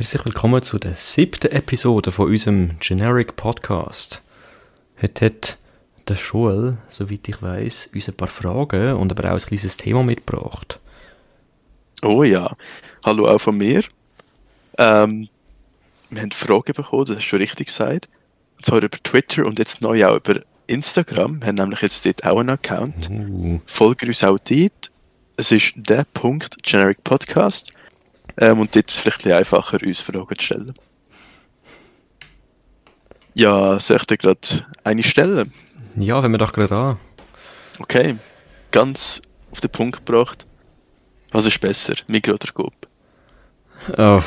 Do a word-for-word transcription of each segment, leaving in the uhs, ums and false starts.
Herzlich willkommen zu der siebten Episode von unserem Generic Podcast. Heute hat der Joel, soweit ich weiss, uns ein paar Fragen und aber auch ein kleines Thema mitgebracht. Oh ja, hallo auch von mir. Ähm, wir haben Fragen bekommen, das hast du schon richtig gesagt. Und zwar über Twitter und jetzt neu auch über Instagram. Wir haben nämlich jetzt dort auch einen Account. Uh. Folgt uns auch dort. Es ist der Punkt Generic Podcast. Ähm, und dort ist es vielleicht ein bisschen einfacher, uns Fragen zu stellen. Ja, soll ich dir gerade eine stellen? Ja, wenn wir doch gerade an. Okay, ganz auf den Punkt gebracht. Was ist besser, Migros oder Coop? Oh.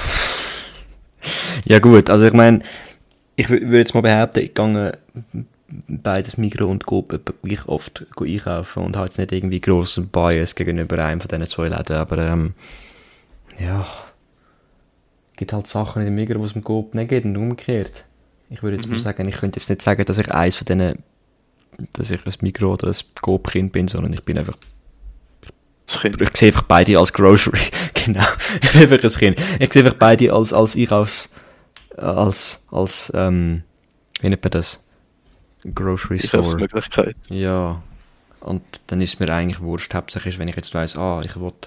Ja gut, also ich meine, ich würde jetzt mal behaupten, ich gehe beides Migros und Coop etwa gleich oft einkaufen und habe jetzt nicht irgendwie grossen Bias gegenüber einem von diesen zwei Läden, aber ähm, ja, es gibt halt Sachen in den Migros, die es im Coop nicht gibt und umgekehrt. Ich würde jetzt Mhm. mal sagen, ich könnte jetzt nicht sagen, dass ich eins von denen, dass ich ein Migros oder ein Coop-Kind bin, sondern ich bin einfach, Das Kind. ich sehe einfach beide als Grocery, genau, ich bin einfach ein Kind. Ich sehe einfach beide als, als Einkaufs, als, als, ähm, wie nennt man das? Grocery Ich habe Store. Möglichkeit. Ja, und dann ist mir eigentlich wurscht. Hauptsächlich ist, wenn ich jetzt weiss, ah, ich will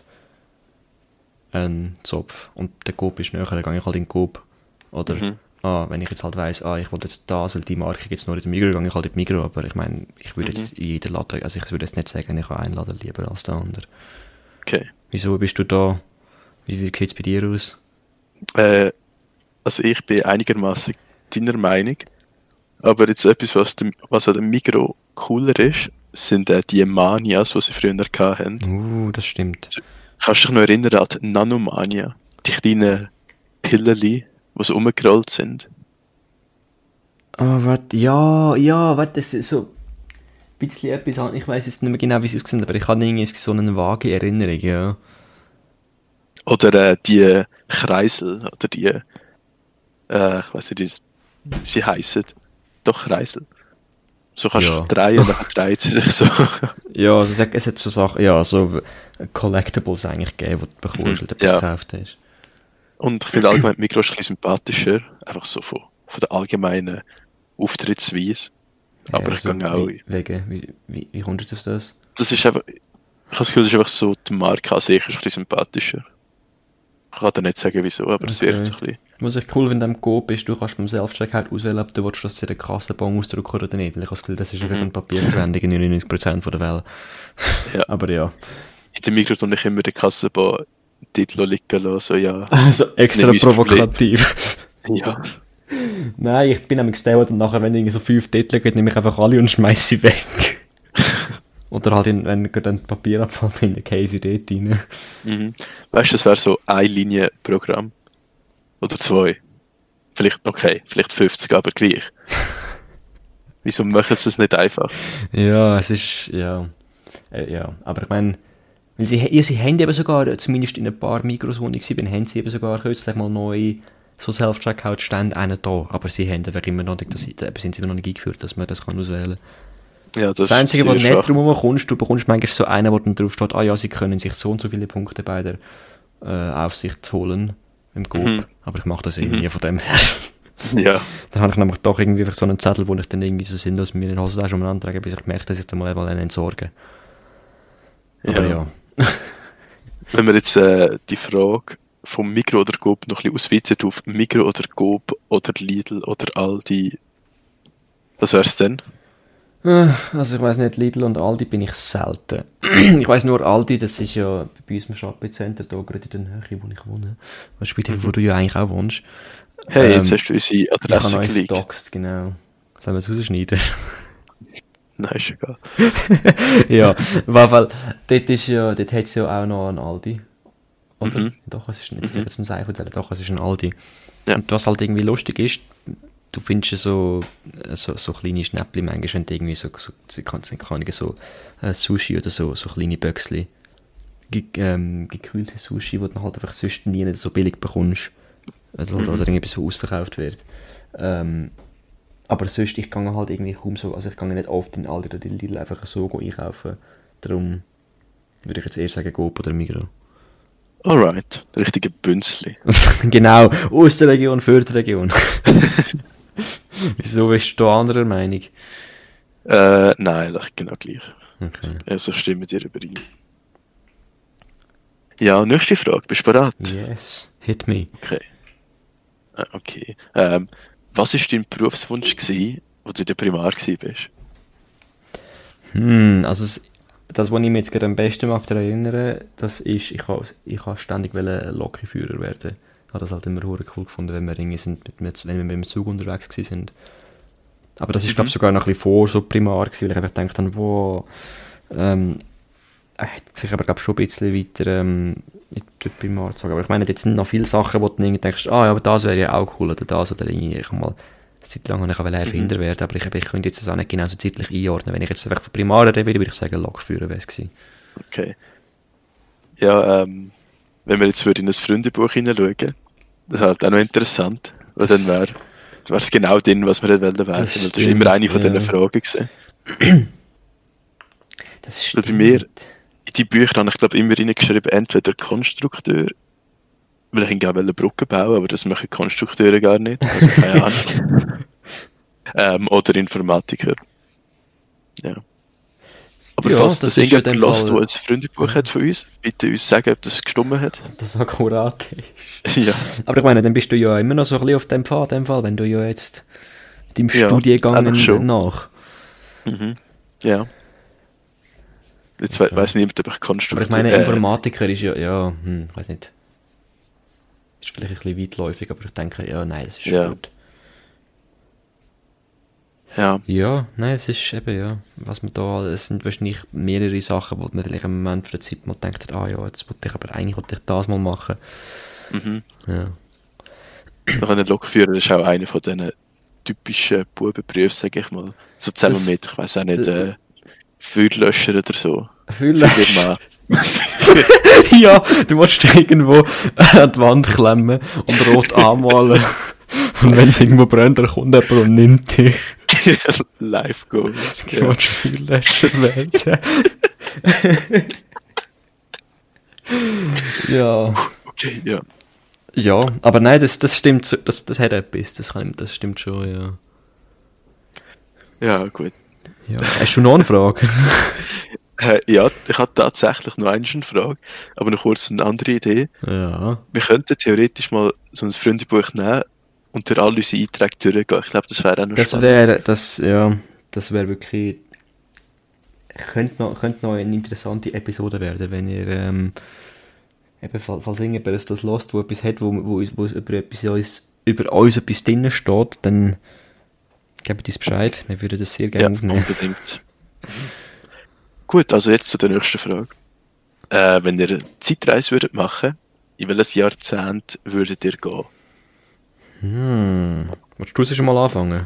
einen Zopf und der Coop ist näher, dann gehe ich halt in den Coop. Oder, Mhm. ah, wenn ich jetzt halt weiss, ah, ich will jetzt das, weil die Marke gibt es nur in der Migros, gehe ich halt in die Migros. Aber ich meine, ich würde jetzt in jeder Laden, also ich würde jetzt nicht sagen, ich habe einen Laden lieber als der andere. Okay. Wieso bist du da? Wie, wie sieht es bei dir aus? Äh, also ich bin einigermaßen deiner Meinung. Aber jetzt etwas, was, dem, was an dem Migros cooler ist, sind äh, die Manias, die sie früher hatten. Uh, das stimmt. Kannst du dich noch erinnern an die Nanomania? Die kleinen Pillerli, die so rumgerollt sind. Ah, warte, ja, ja, warte, das ist so ein bisschen etwas, an- ich weiss jetzt nicht mehr genau, wie es aussieht, aber ich habe irgendwie so eine vage Erinnerung, ja. Oder äh, die Kreisel. Oder die, äh, ich weiß nicht, wie sie heissen. Doch, Kreisel. So kannst Ja. du drehen, dann dreht sie sich so. Ja, also es hat, es hat so Sachen, ja, so Collectibles eigentlich gegeben, die du bekommst, Mhm, weil du etwas ja. gekauft hast. Und ich finde allgemein, Migros ist ein bisschen sympathischer. Einfach so von, von der allgemeinen Auftrittsweise. Aber Ja, ich also, gehe auch. wie, wegen, wie, wie, wie kommst du jetzt auf das? Das ist einfach. Ich habe das Gefühl, das ist einfach so, die Marke an sich ist ein bisschen sympathischer. Ich kann dir nicht sagen, wieso, aber es Okay. wirkt so ein bisschen. Was ich cool finde am Coop ist, du kannst beim Self-Checkout auswählen, ob du willst, dass sie den Kassenbon ausdrücken oder nicht. Weil ich habe das Gefühl, das ist einfach Mhm. eine Papierverschwendung in neunundneunzig Prozent der Fälle. Ja. Aber ja. In der Migros tue ich immer den Kassenbon-Titel liegen lassen. So, ja. Also extra Nimm mein provokativ. Ja. Nein, ich bin nämlich der, der nachher, wenn irgendwie so fünf Titel gibt, nehme ich einfach alle und schmeiße sie weg. Oder halt, in, wenn ich dann Papierabfall finde, gehe ich sie dort rein. Mhm. Weißt du, das wäre so ein Linienprogramm. Oder zwei. Vielleicht, okay, vielleicht fünfzig, aber gleich. Wieso machen sie das nicht einfach? Ja, es ist, ja. Äh, ja, aber ich meine, weil sie, ja, sie haben eben sogar, zumindest in ein paar Migros, wo ich war, haben sie eben sogar kürzlich mal neu so Self-Checkout-Stände einen da. Aber sie haben einfach immer noch nicht, das, eben sind sie immer noch nicht eingeführt, dass man das kann auswählen kann. Ja, das, Das Einzige, sehr was nicht schwach. drum kommst, du bekommst manchmal so einen, wo dann drauf steht, ah ja, sie können sich so und so viele Punkte bei der äh, Aufsicht holen im Coop. Mhm. Aber ich mache das irgendwie Mhm. von dem her. Ja, Dann habe ich nämlich doch irgendwie einfach so einen Zettel, wo ich dann irgendwie so sinnlos mir in den Hosentasche umeinander trage, bis ich merke, dass ich dann mal mal einen entsorge. Aber ja. ja. Wenn wir jetzt äh, die Frage vom Migros oder Coop noch ein bisschen ausweiten auf Migros oder Coop oder Lidl oder Aldi, was wär's denn? Äh, Also ich weiss nicht, Lidl und Aldi bin ich selten. Ich weiss nur Aldi, das ist ja bei uns im Shopping-Center, da gerade in der Nähe, wo ich wohne. Weißt du, bei dir, wo du ja eigentlich auch wohnst. Hey, jetzt Ähm, hast du unsere Ich habe Adresse neu geleakt. gedoxt, genau. Sollen wir es rausschneiden? Nein, ist egal. Ja, auf jeden Fall, dort ist ja, dort hat es ja auch noch einen Aldi. Oder? Mhm. Doch, es ist nicht, das Mhm. ich jetzt ein Zeichen erzählen, doch, es ist ein Aldi. Ja. Und was halt irgendwie lustig ist, du findest ja so, so, so kleine Schnäppchen, manchmal haben die irgendwie so, so, so, kannst nicht, kann ich so äh, Sushi oder so, so kleine Böckchen. Ge ähm, gekühlte Sushi, die du dann halt einfach sonst nie nicht so billig bekommst. Also, Mhm. oder irgendetwas, was ausverkauft wird. Ähm, aber sonst, ich gehe halt irgendwie kaum so, also ich gehe nicht oft in Aldi oder Lidl einfach so einkaufen. Darum würde ich jetzt eher sagen Coop oder Migros. Alright, richtige Bünzli. Genau, aus der Region, für die Region. Wieso bist du anderer Meinung? Äh, nein, eigentlich genau gleich. Okay. Also stimme dir überein. Ja, nächste Frage. Bist du bereit? Yes, hit me. Okay. Ah, okay. Ähm, was war dein Berufswunsch, gewesen, wo du in der Primar gewesen bist? Hm, also es, das, was ich mich jetzt gerade am besten mag daran erinnere, das ist, ich habe ich ha ständig wollen Lokführer werden. Ich habe das halt immer hure cool gefunden, wenn wir irgendwie sind mit, mit, wenn wir mit dem Zug unterwegs gewesen sind. Aber das ist, Mhm. glaube ich, sogar noch ein bisschen vor so Primar gewesen, weil ich einfach gedacht habe, wo ähm, er hat sich aber, glaube ich, schon ein bisschen weiter ähm, in der Primar gezogen. Aber ich meine, jetzt sind noch viele Sachen, wo du irgendwie denkst, ah ja, aber das wäre ja auch cool, oder das, oder irgendwie, ich mal, eine Zeit lang habe ich auch Erfinder Mhm. werden, aber ich, ich könnte jetzt das auch nicht genau so zeitlich einordnen. Wenn ich jetzt einfach von Primar reden würde, würde ich sagen, Lokführer wäre es gewesen. Okay. Ja, ähm, wenn wir jetzt würde in ein Freundebuch hineinschauen, das ist halt auch noch interessant, weil Das- dann wäre wäre es genau drin, was wir wollen werden. Weil das ist stimmt, immer eine von ja. diesen Fragen gewesen. Das Weil stimmt. bei mir- In die Bücher habe ich, glaube immer reingeschrieben, entweder Konstrukteur, weil ich gerne eine Brücke bauen, aber das machen Konstrukteure gar nicht. Also keine Ahnung. ähm, oder Informatiker. Ja. Aber Ja, falls das das, ist ja irgendjemand in dem lässt, Fall- der ein Freundebuch hat von uns, bitte uns sagen, ob das gestimmt hat. Das akkurat ist. ja. Aber ich meine, dann bist du ja immer noch so ein bisschen auf dem Pfad, dem Fall, wenn du ja jetzt deinem Ja, Studiengang eigentlich schon. nach. Mhm. Ja. Jetzt we weiss niemand, ob ich Aber Konstrukteur ich meine, äh, Informatiker ist ja, ja, hm, ich weiß nicht. Ist vielleicht ein bisschen weitläufig, aber ich denke, ja, nein, das ist schon Ja. gut. Ja. Ja, nein, es ist eben, ja, was man da, es sind wahrscheinlich mehrere Sachen, wo man vielleicht im Moment für eine Zeit mal denkt, ah ja, jetzt wollte ich aber eigentlich wollte ich das mal machen. Mhm. Ja. Noch ein Lokführer ist auch einer von diesen typischen Bubenberufen, sage ich mal. So zusammen Das- mit, ich weiß auch nicht, das- äh, Feuerlöscher oder so. Fühlen. Für Mann. Ja, du musst dich irgendwo an die Wand klemmen und rot anmalen. Und wenn es irgendwo brennt, dann kommt jemand und nimmt dich. Live Goals. Du Ja. willst Fühllöscher werden. Ja. Okay, ja. Ja, aber nein, das, das stimmt, so- das, das hat etwas, das, kann, das stimmt schon, ja. Ja, gut. Ja. Hast du noch eine Frage? Äh, ja, ich habe tatsächlich noch eine Frage, aber noch kurz eine andere Idee. Ja. Wir könnten theoretisch mal so ein Freundebuch nehmen und durch alle unsere Einträge durchgehen. Ich glaube, das wäre auch noch Das spannend. wäre, das, ja, das wäre wirklich, könnte noch, könnte noch eine interessante Episode werden, wenn ihr, ähm, eben, fall- falls irgendjemand das hört, wo etwas hat, wo, wo, wo über etwas uns, über uns etwas drin steht, dann gebt uns Bescheid, wir würden das sehr gerne Ja, aufnehmen. unbedingt. Gut, also jetzt zu der nächsten Frage. Äh, wenn ihr eine Zeitreise würdet machen, in welches Jahrzehnt würdet ihr gehen? Hm, willst du schon mal anfangen?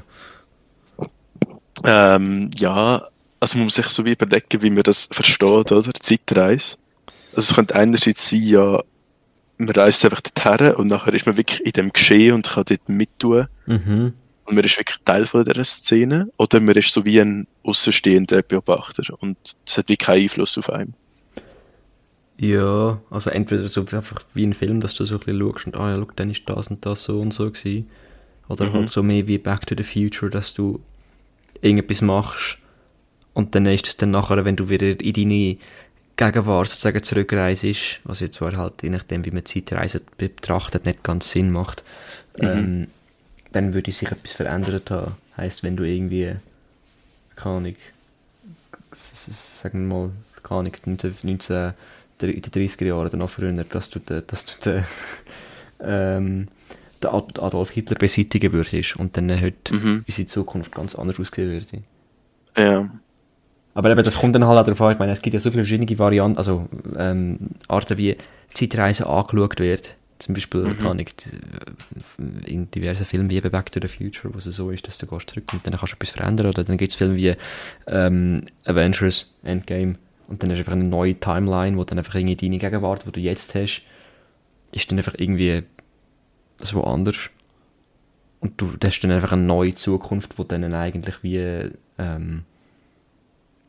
Ähm, ja, also man muss sich so wie überlegen, wie man das versteht, oder? Zeitreise. Also es könnte einerseits sein, ja, man reist einfach dorthin und nachher ist man wirklich in dem Geschehen und kann dort mittun. Mhm. Und man ist wirklich Teil von dieser Szene. Oder man ist so wie ein außenstehender Beobachter und das hat wie keinen Einfluss auf einen. Ja, also entweder so einfach wie ein Film, dass du so ein bisschen schaust und ah ja, schau, dann ist das und das so und so gewesen. Oder Mhm. halt so mehr wie Back to the Future, dass du irgendetwas machst und dann ist es dann nachher, wenn du wieder in deine Gegenwart sozusagen zurückreist, was jetzt zwar halt, je nachdem wie man Zeitreisen betrachtet, nicht ganz Sinn macht, Mhm. ähm, dann würde sich etwas verändert haben. Heisst, wenn du irgendwie, keine Ahnung, s- s- sagen wir mal, keine Ahnung, neunzehn, neunzehn, in den dreißiger Jahren oder noch früher, dass du den, dass du den, ähm, den Ad- Adolf Hitler beseitigen würdest und dann heute Mhm. unsere Zukunft ganz anders aussehen würde. Ja. Aber eben, das kommt dann halt auch darauf an, ich meine, es gibt ja so viele verschiedene Varianten, also ähm, Arten, wie Zeitreisen angeschaut wird. Zum Beispiel, Mhm. kann ich in diversen Filmen wie eben Back to the Future, wo es so ist, dass du gehst zurück und dann kannst du etwas verändern. Oder dann gibt es Filme wie ähm, Avengers Endgame und dann ist einfach eine neue Timeline, wo dann einfach irgendwie deine Gegenwart, die du jetzt hast, ist dann einfach irgendwie so anders. Und du hast dann einfach eine neue Zukunft, wo dann eigentlich wie ähm,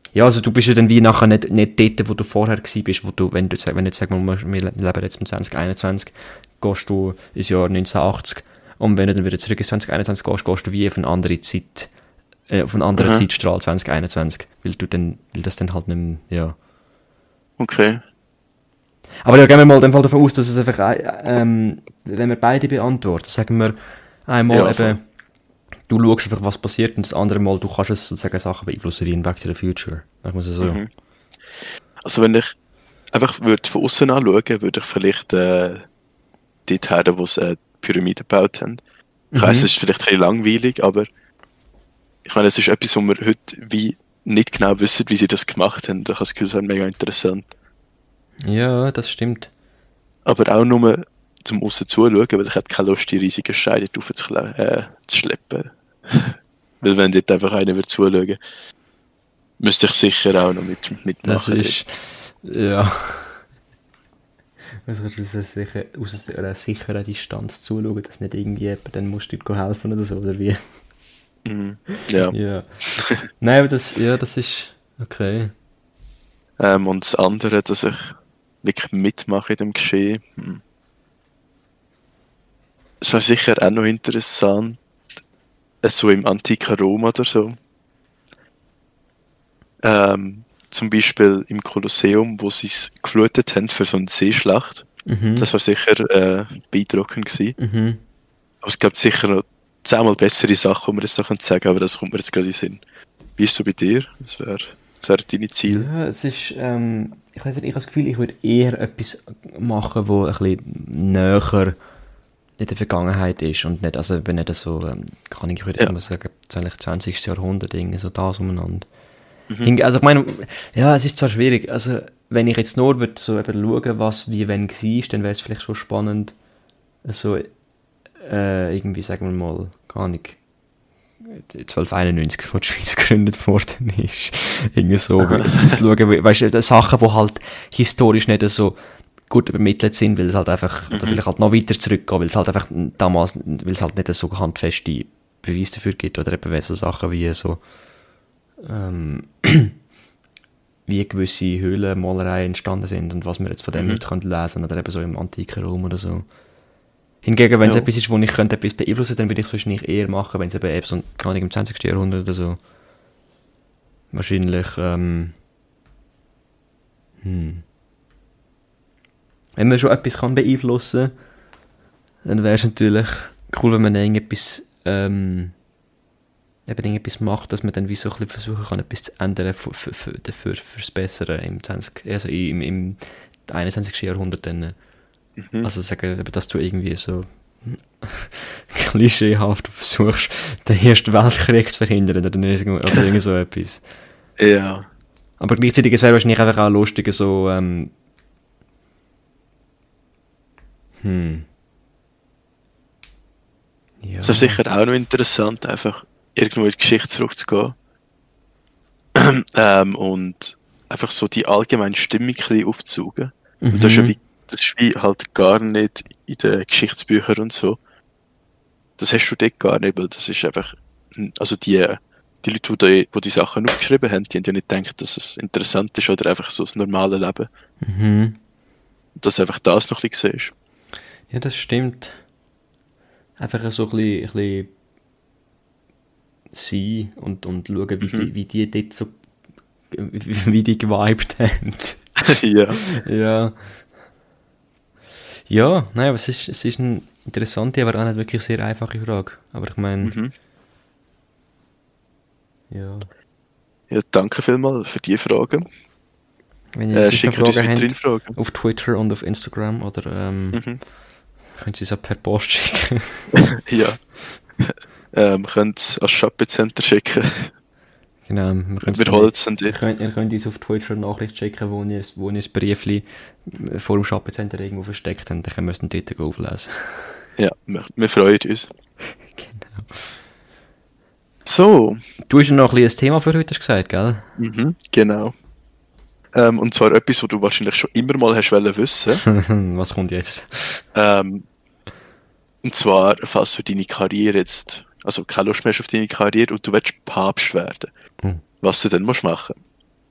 Ja, also du bist ja dann wie nachher nicht, nicht dort, wo du vorher gewesen bist, wo du, wenn du, wenn jetzt, sagen wir mal, wir leben jetzt im zwanzig einundzwanzig, gehst du ins Jahr neunzehnhundertachtzig und wenn du dann wieder zurück ins zwanzig einundzwanzig gehst, gehst du wie auf eine andere Zeit, äh, auf einen anderen Aha. Zeitstrahl zwanzig einundzwanzig, weil du dann, weil das dann halt nicht mehr, ja. Okay. Aber ja, gehen wir mal in dem Fall davon aus, dass es einfach, äh, ähm, wenn wir beide beantworten, sagen wir einmal Ja, eben, du schaust einfach, was passiert und das andere Mal, du kannst es sozusagen Sachen beeinflussen wie in Back to the Future. Ich muss es so. Mhm. Also wenn ich einfach würde von außen anschauen, würde ich vielleicht äh, dort her, wo sie äh, die Pyramide gebaut haben. Ich Mhm. weiss, es ist vielleicht ein bisschen langweilig, aber ich meine, es ist etwas, wo wir heute wie nicht genau wissen, wie sie das gemacht haben. Ich habe das Gefühl, es wäre mega interessant. Ja, das stimmt. Aber auch nur zum aussen zuschauen, weil ich hätte keine Lust, die riesigen Steine drauf zu, äh, zu schleppen. Weil wenn dort einfach einer würde zuschauen, müsste ich sicher auch noch mit, Das mitmachen. ist, ja. Also kannst du aus einer, sicher, aus einer sicheren Distanz zuschauen, dass nicht irgendwie jemand, dann musst du dir helfen oder so, oder wie? Mhm. Ja. Ja. Nein, aber das, ja, das ist okay. Ähm, und das andere, dass ich wirklich mitmache in dem Geschehen. Hm. Es wäre sicher auch noch interessant, äh, so im antiken Rom oder so. Ähm, zum Beispiel im Kolosseum, wo sie es geflutet haben für so eine Seeschlacht. Mhm. Das war sicher äh, beeindruckend gewesen. Mhm. Aber es gibt sicher noch zehnmal bessere Sachen, die man jetzt noch sagen kann, aber das kommt mir jetzt gerade in den Sinn. Wie ist es so bei dir? Was wäre wär deine Ziele? Ja, es ist, ähm, ich weiß nicht, ich habe das Gefühl, ich würde eher etwas machen, wo ein bisschen näher in der Vergangenheit ist und nicht, also eben nicht so, ähm, kann ich, ich würde jetzt Ja. mal sagen, eigentlich zwanzigsten Jahrhundert, irgendwie so das umeinander. Mhm. Hing- Also ich meine, ja, es ist zwar schwierig, also wenn ich jetzt nur würde so eben schauen, was wie wenn war, dann wäre es vielleicht schon spannend, so äh, irgendwie, sagen wir mal, gar nicht, zwölfhunderteinundneunzig, wo die Schweiz gegründet worden ist, irgendwie so, zu schauen, we- weißt du, Sachen, die halt historisch nicht so gut übermittelt sind, weil es halt einfach, oder Mhm. vielleicht halt noch weiter zurückgehen, weil es halt einfach damals, weil es halt nicht so handfeste Beweise dafür gibt, oder eben so Sachen wie so, ähm, wie gewisse Höhlenmalereien entstanden sind und was wir jetzt von dem Mhm. heute können lesen oder eben so im antiken Rom oder so. Hingegen, wenn es Ja. etwas ist, wo ich könnte etwas beeinflussen könnte, dann würde ich es wahrscheinlich eher machen, wenn es eben, eben so, keine Ahnung, im zwanzigsten Jahrhundert oder so. Wahrscheinlich, ähm, hm. Wenn man schon etwas kann beeinflussen kann, dann wäre es natürlich cool, wenn man irgendetwas, ähm, eben irgendetwas macht, dass man dann wie so ein bisschen versuchen kann, etwas zu ändern für, für, für, für, fürs Bessere im zwanzig, also im, im einundzwanzigsten Jahrhundert dann. Mhm. Also sagen, eben, dass du irgendwie so klischeehaft versuchst, den Ersten Weltkrieg zu verhindern oder, irgend- oder irgend so etwas. Ja. Aber gleichzeitig es wäre wahrscheinlich einfach auch lustiger so, ähm, hm. Ja. Es ist sicher auch noch interessant, einfach irgendwo in die Geschichte zurückzugehen. ähm, und einfach so die allgemeine Stimmung ein bisschen aufzusaugen. Und das ist, ja Mhm. wie, das ist wie halt gar nicht in den Geschichtsbüchern und so. Das hast du dort gar nicht, weil das ist einfach, also die, die Leute, die die, die die Sachen aufgeschrieben haben, die haben ja nicht gedacht, dass es interessant ist oder einfach so das normale Leben. Mhm. Dass einfach das noch ein bisschen siehst. Ja, das stimmt. Einfach so ein bisschen, ein bisschen sein und, und schauen, wie, Mhm. die, wie die dort so, wie, wie die gewiped haben. Ja. Ja. Ja, nein, aber es ist, es ist eine interessante, aber auch nicht wirklich sehr einfache Frage. Aber ich meine, Mhm. ja. Ja, danke vielmals für die Fragen. Wenn ihr Äh, jetzt noch schickt uns Fragen weiterhin habt, Fragen. auf Twitter und auf Instagram oder ähm, Mhm. könnt ihr es auch per Post schicken. Ja. ähm, könnt es als Shopping Center schicken. Genau, wir, können's Wir dann- holen es dann ihr, dort. könnt, ihr könnt uns auf Twitter eine Nachricht schicken, wo ihr, wo ihr das Briefli vor dem Shopping-Center irgendwo versteckt habt. Dann können wir es dann dort auflesen. Ja, wir, wir freuen uns. Genau. So, Du hast ja noch ein bisschen ein Thema für heute gesagt, gell? mhm, genau. Ähm, und zwar etwas, was du wahrscheinlich schon immer mal hast wollen wissen. Was kommt jetzt? Ähm, und zwar, falls du deine Karriere jetzt, also keine Lust mehr hast auf deine Karriere und du willst Papst werden, Mhm. was du dann musst machen.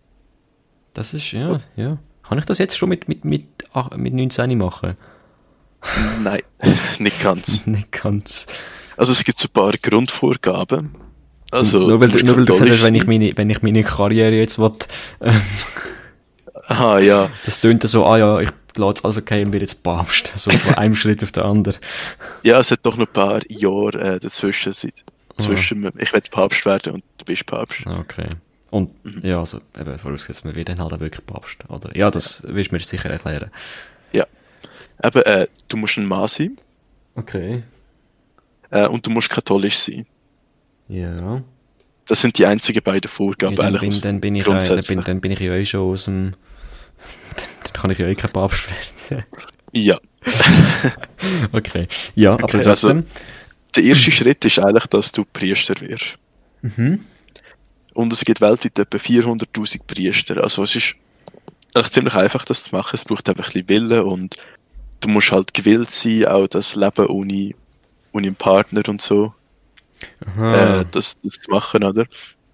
Das ist, ja, ja. Kann ich das jetzt schon mit, mit, mit, ach, mit neunzehn machen? Nein, nicht ganz. Nicht ganz. Also es gibt so ein paar Grundvorgaben. Also, nur weil du, nur weil du gesagt hast, wenn ich sein. meine, wenn ich meine Karriere jetzt will, ähm, Aha, ja. das tönt so, ah ja, ich lade es also okay und werde jetzt Papst. So von einem Schritt auf den anderen. Ja, es hat doch noch ein paar Jahre äh, dazwischen. Seit, zwischen, ich werde Papst werden und du bist Papst. Okay. Und, ja, also, eben, vorausgesetzt, wir werden halt auch wirklich Papst, oder? Ja, das ja. wirst du mir sicher erklären. Ja. Eben, äh, du musst ein Mann sein. Okay. Äh, und du musst katholisch sein. Ja. Das sind die einzigen beiden Vorgaben. Ja, dann, bin, dann, bin ich, äh, dann, bin, dann bin ich ja eh schon aus dem... Dann kann ich ja eh kein Papst werden. Ja. Okay. Ja, okay, aber trotzdem... Also, der erste Schritt ist eigentlich, dass du Priester wirst. Mhm. Und es gibt weltweit etwa vierhunderttausend Priester. Also es ist eigentlich ziemlich einfach, das zu machen. Es braucht einfach ein bisschen Willen und du musst halt gewillt sein, auch das Leben ohne, ohne einen Partner und so, äh, das, das zu machen, oder?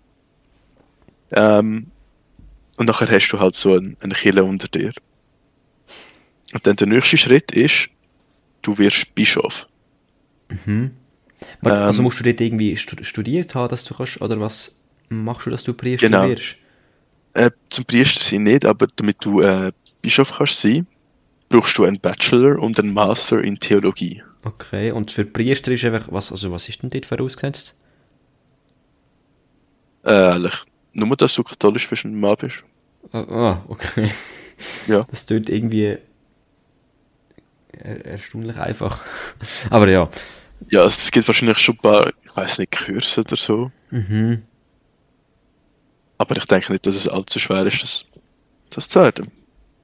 Ähm, und nachher hast du halt so einen, einen Kirche unter dir. Und dann der nächste Schritt ist, du wirst Bischof. Mhm. Also ähm, musst du dort irgendwie studiert haben, dass du kannst, oder was machst du, dass du Priester genau. wirst? Äh, zum Priester sein nicht, aber damit du äh, Bischof kannst sein, brauchst du einen Bachelor und einen Master in Theologie. Okay, und für Priester ist einfach, was, also was ist denn dort vorausgesetzt? Äh, eigentlich nur, dass du katholisch bist und ein Mann bist. Ah, ah okay. Ja. Das klingt irgendwie er, erstaunlich einfach. Aber ja. Ja, es gibt wahrscheinlich schon ein paar, ich weiß nicht, Kurse oder so. Mhm. Aber ich denke nicht, dass es allzu schwer ist, das, das zu werden.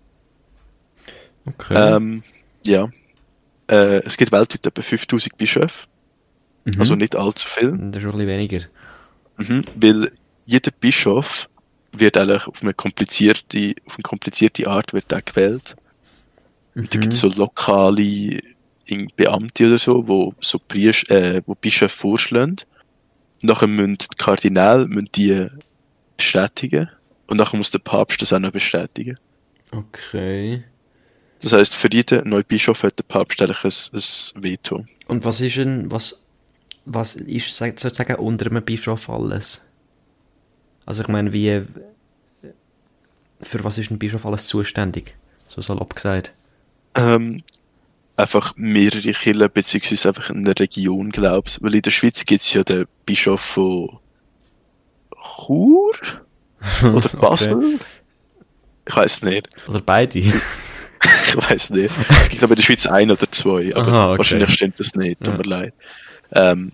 Okay. Ähm, ja. Äh, es gibt weltweit etwa fünftausend Bischöfe. Mhm. Also nicht allzu viel. Das ist schon ein bisschen weniger. Mhm, weil jeder Bischof wird eigentlich auf eine komplizierte, auf eine komplizierte Art wird auch gewählt. Mhm. Da gibt es so lokale Beamte oder so, wo so Priest, äh, wo Bischöfe vorschlagen. Nachher müssen die Kardinäle müssen die bestätigen und nachher muss der Papst das auch noch bestätigen. Okay. Das heisst, für jeden neuen Bischof hat der Papst eigentlich ein, ein Veto. Und was ist denn, was, was ist sozusagen unter einem Bischof alles? Also ich meine, wie, für was ist ein Bischof alles zuständig? So salopp gesagt. Ähm, einfach mehrere Kirchen, beziehungsweise einfach eine Region, glaube ich. Weil in der Schweiz gibt es ja den Bischof von Chur? Oder Basel? Okay. Ich weiß nicht. Oder beide? Ich weiß nicht. Es gibt aber in der Schweiz ein oder zwei, aber Aha, okay. wahrscheinlich stimmt das nicht, tut ja. mir leid. Ähm,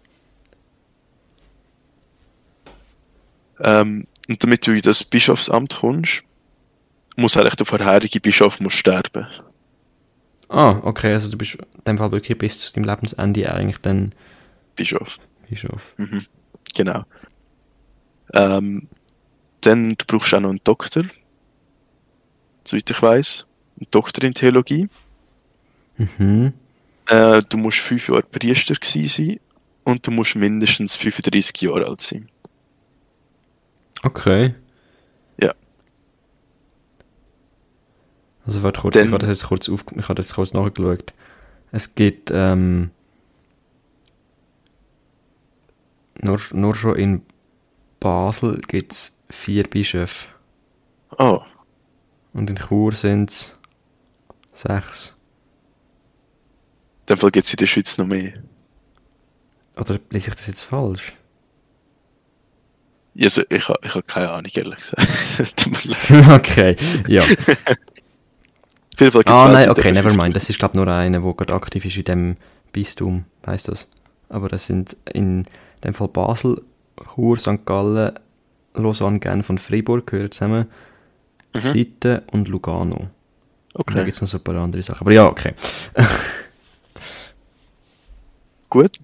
ähm, und damit du in das Bischofsamt kommst, muss eigentlich der vorherige Bischof muss sterben. Ah, okay, also du bist in dem Fall wirklich bis zu deinem Lebensende eigentlich dann Bischof. Bischof. Mhm, genau. Ähm, dann du brauchst auch noch einen Doktor, soweit ich weiss. Ein Doktor in Theologie. Mhm. Äh, du musst fünf Jahre Priester gewesen sein und du musst mindestens fünfunddreißig Jahre alt sein. Okay. Ja. Also warte kurz, Dann, ich habe das jetzt kurz auf, ich habe das kurz nachgeschaut. Es gibt ähm, nur, nur schon in Basel gibt es vier Bischöfe. Oh. Und in Chur sind es sechs. In dem Fall gibt es in der Schweiz noch mehr. Oder lese ich das jetzt falsch? Also, ich habe ich ha keine Ahnung, ehrlich gesagt. Okay, ja. Auf jeden Fall gibt's ah, nein, okay, never mind. Das ist, glaube ich, nur einer, der gerade aktiv ist in dem Bistum, heisst das. Aber das sind in dem Fall Basel, Chur, Sankt Gallen, Lausanne, Genf und Freiburg gehören zusammen. Mhm. Sitten und Lugano. Okay. Da gibt es noch so ein paar andere Sachen. Aber ja, okay. Gut.